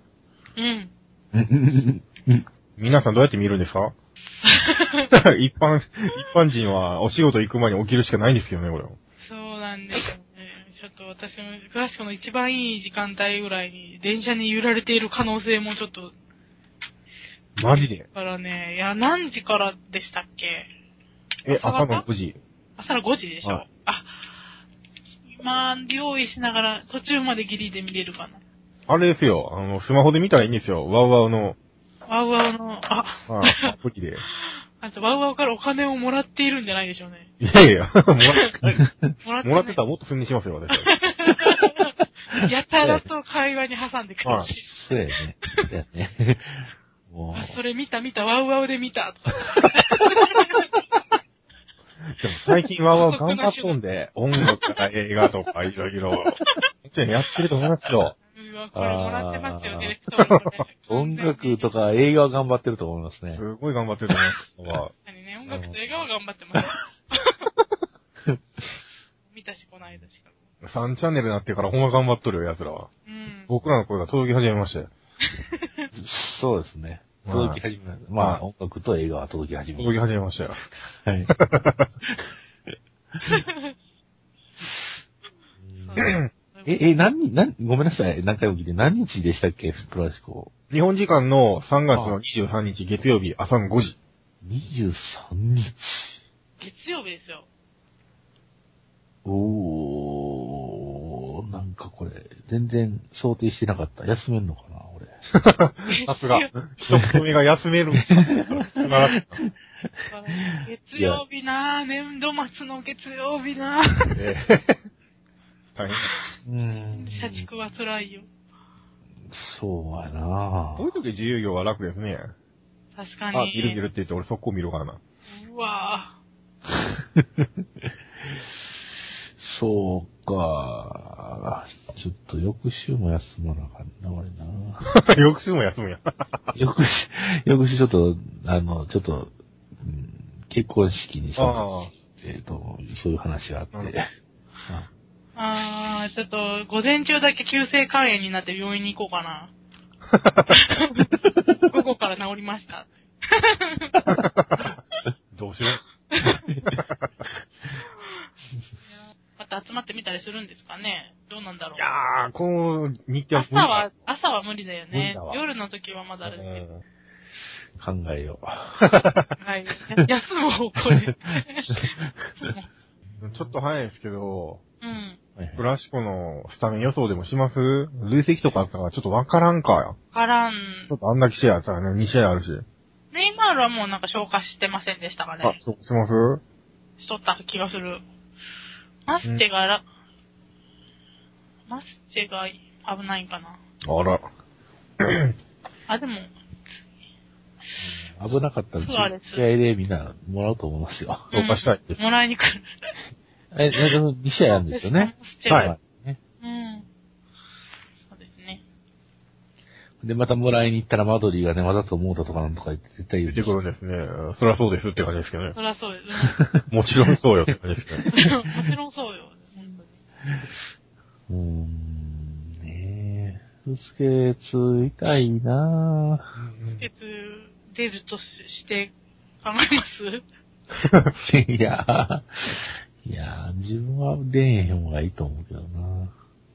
Speaker 1: 皆さんどうやって見るんですか？一般人はお仕事行く前に起きるしかないんですけどね、これ。
Speaker 3: そうなんですよね。ちょっと私もクラシコの一番いい時間帯ぐらいに電車に揺られている可能性もちょっと。
Speaker 1: マジで？
Speaker 3: だからね、いや、何時からでしたっけ？
Speaker 1: 朝の5時。
Speaker 3: 朝の5時でしょ？今、用意しながら途中までギリで見れるかな。
Speaker 1: あれですよ、スマホで見たらいいんですよ。ワウワウの。
Speaker 3: ワウワウの、
Speaker 1: アプリで。
Speaker 3: あと、ワウワウからお金をもらっているんじゃないでしょうね。
Speaker 1: いやいや、もらってたらもっと普通にしますよ、私。
Speaker 3: やたらと会話に挟んでくるし。
Speaker 2: そうやね。
Speaker 3: それ見た、ワウワウで見た、とか。
Speaker 1: でも最近ワウワウ頑張っとんで、音楽から映画とかいろいろ、もちろんやってると思いますよ。
Speaker 3: これもらってますよね、
Speaker 2: 音楽とか映画は頑張ってると思いますね。
Speaker 1: すごい頑張ってると思います。
Speaker 3: 音楽と映画は頑張ってます。見たし、この間しか。
Speaker 1: 3チャンネルになってからほんま頑張っとるよ、奴らは。僕らの声が届き始めましたよ。
Speaker 2: そうですね。届き始め、まあ、音楽と映画は届き始め
Speaker 1: 届き始めましたよ。
Speaker 2: はい。ごめんなさい。何回も聞いて、何日でしたっけ、クラシコ。
Speaker 1: 日本時間の3月の23日月曜日朝の5時。
Speaker 2: 23日。
Speaker 3: 月曜日ですよ。
Speaker 2: なんかこれ、全然想定してなかった。休めんのかな、俺。
Speaker 1: さすが。一つ目が休める。
Speaker 3: 月曜日なぁ、年度末の月曜日なぁ。
Speaker 1: 大変。
Speaker 3: 社畜は辛いよ。
Speaker 2: そうやなぁ。
Speaker 1: こういう時自由業は楽ですね。
Speaker 3: 確かに。
Speaker 1: あ、見るって言って俺速攻見るからな。
Speaker 3: うわ
Speaker 2: ぁ。そうか。ちょっと翌週も休まなあかんな、俺な。
Speaker 1: 翌週も休むや。
Speaker 2: 翌週ちょっと、結婚式にそういう話があって。
Speaker 3: ちょっと、午前中だけ急性肝炎になって病院に行こうかな。午後から治りました。
Speaker 1: どうしよう。
Speaker 3: また集まってみたりするんですかね。どうなんだろう。
Speaker 1: いやー、この日程
Speaker 3: は朝は無理だよね。夜の時はまだあるけど。
Speaker 2: 考えよう。
Speaker 3: はい。休む方向で。
Speaker 1: ちょっと早いですけど、
Speaker 3: うん。
Speaker 1: クラシコのスタメン予想でもします？累積とかあったからちょっとわからんかや。
Speaker 3: わからん。
Speaker 1: ちょっとあんだけ試合あったらね、2試合あるし。
Speaker 3: ネイマールはもうなんか消化してませんでしたかね。
Speaker 1: あ、そうします？
Speaker 3: しとった気がする。マスチェが危ないんかな。
Speaker 1: あら。
Speaker 3: あ、でも。
Speaker 2: 危なかったら、試合でみんなもらうと思いますよ。
Speaker 1: 消化したいです。
Speaker 3: もらいに来る。
Speaker 2: 2試合あるんですよね。
Speaker 1: はい。
Speaker 3: うん。そうですね。
Speaker 2: で、またもらいに行ったらマドリーがね、わざと思うたとかなんとか言って絶対言う。
Speaker 1: 出てくるんですね。そりゃそうですって感じですけどね。
Speaker 3: そりゃそうです。
Speaker 1: もちろんそうよって感じですけどね。
Speaker 3: もちろんそうよ。
Speaker 2: ねえ。ブスケツ痛いなぁ。
Speaker 3: ブスケツ出るとして考えます？
Speaker 2: いや、自分は出えへん方がいいと思うけどな。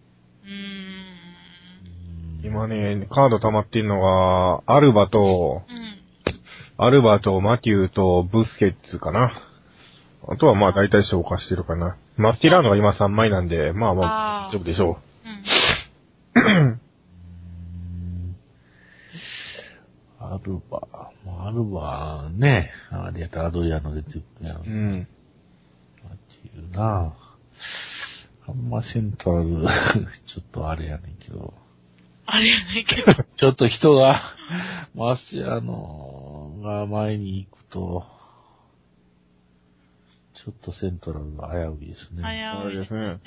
Speaker 1: 今ね、カード溜まってんのが、アルバと、マテューとブスケッツかな。あとはまあ大体消化してるかな。マスティラーノが今3枚なんで、まあ大丈夫でしょう。
Speaker 2: アルバね、あれやったらアドリアの出てくるやん。マテューなあんまセントラル、ちょっとあれやねんけど。ちょっと人が、マスティラーノが前に行くと、ちょっとセントラルが危ういですね。
Speaker 3: 危ういですね。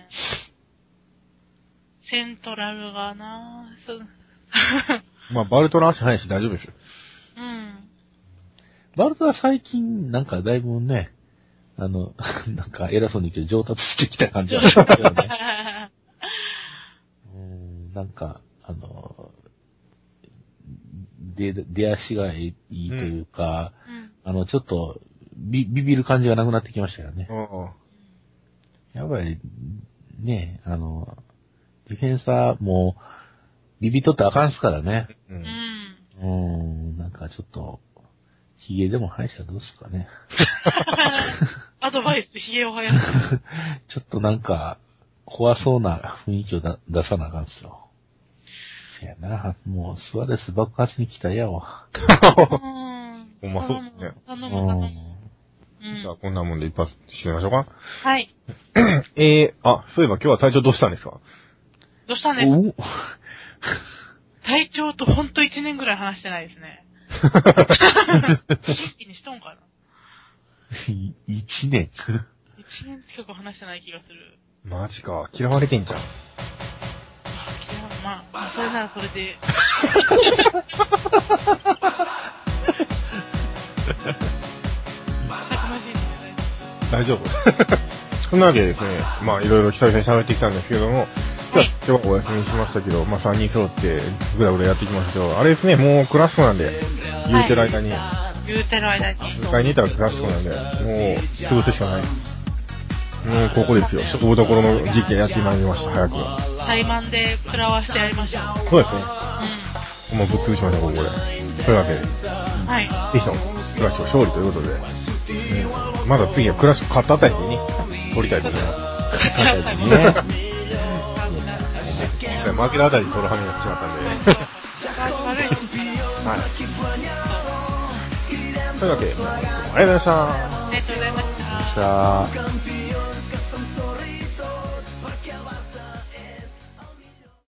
Speaker 3: セントラルがな
Speaker 1: まあ、バルトラ足速いし大丈夫ですよ。
Speaker 2: バルトは最近、なんかだいぶね、なんか偉そうに言うけど上達してきた感じがするけどね。なんか、出足がいいというか、ちょっと、ビビる感じがなくなってきましたよね。やっぱり、ね、ディフェンサーも、ビビっとってあかんすからね。なんかちょっと、ヒゲでも生えたらどうすかね。
Speaker 3: アドバイス、ヒゲを生やす。
Speaker 2: ちょっとなんか、怖そうな雰囲気を出さなあかんすよ。せやな、もう、スワレス爆発に来たやわ。
Speaker 1: ほんまそうですね。
Speaker 3: 頼む。
Speaker 1: じゃあ、こんなもんで一発してみましょうか。
Speaker 3: はい。
Speaker 1: そういえば今日は体調どうしたんですか？
Speaker 3: どうしたんですか？体調とほんと1年ぐらい話してないですね。元気にしとんかな
Speaker 2: 1年
Speaker 3: ?1 年近く話してない気がする。
Speaker 1: マジか。嫌われてんじゃん。
Speaker 3: まあ、それならそれで。
Speaker 1: 大丈夫。そんなわけでですね、まあいろいろ久々に喋ってきたんですけども、 今日はお休みしましたけど、まあ3人揃ってぐだぐだやってきましたけど、あれですね、もうクラシックなんで、言うてる間に、
Speaker 3: 言うてる間に。
Speaker 1: 迎えにいたらクラシックなんで、もう潰すしかない。もうここですよ、勝負どころの時期やってまいりました、早く。
Speaker 3: 怠慢で食らわしてやりましょう。
Speaker 1: そうですね。
Speaker 3: う
Speaker 1: もうぶっ潰しましょう、ここで。というわけで、
Speaker 3: ん。はい。
Speaker 1: ぜひとも、クラシック勝利ということで、まだ次はクラシック勝ったあたりにね、取りたいと思います。
Speaker 2: ね。
Speaker 1: 今回負けたあたりに取る羽目になってしまったんで。
Speaker 3: 悪い。
Speaker 1: はい。というわけで、ありがとうございました。
Speaker 3: ありがとうございました。
Speaker 1: した。